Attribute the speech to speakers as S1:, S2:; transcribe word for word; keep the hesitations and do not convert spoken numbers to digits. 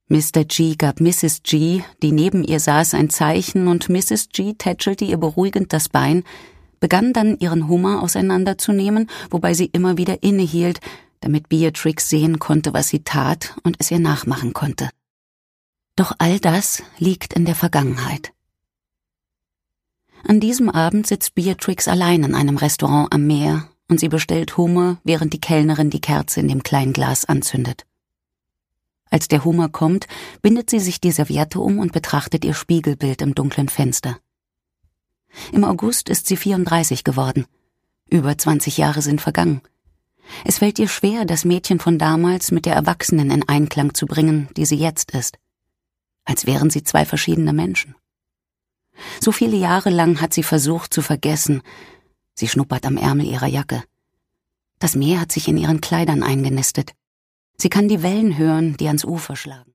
S1: Mister G gab Misses G, die neben ihr saß, ein Zeichen, und Misses G tätschelte ihr beruhigend das Bein, begann dann ihren Hummer auseinanderzunehmen, wobei sie immer wieder innehielt, damit Beatrix sehen konnte, was sie tat, und es ihr nachmachen konnte. Doch all das liegt in der Vergangenheit. An diesem Abend sitzt Beatrix allein in einem Restaurant am Meer, und sie bestellt Hummer, während die Kellnerin die Kerze in dem kleinen Glas anzündet. Als der Hummer kommt, bindet sie sich die Serviette um und betrachtet ihr Spiegelbild im dunklen Fenster. Im August ist sie vierunddreißig geworden. Über zwanzig Jahre sind vergangen. Es fällt ihr schwer, das Mädchen von damals mit der Erwachsenen in Einklang zu bringen, die sie jetzt ist. Als wären sie zwei verschiedene Menschen. So viele Jahre lang hat sie versucht zu vergessen. Sie schnuppert am Ärmel ihrer Jacke. Das Meer hat sich in ihren Kleidern eingenistet. Sie kann die Wellen hören, die ans Ufer schlagen.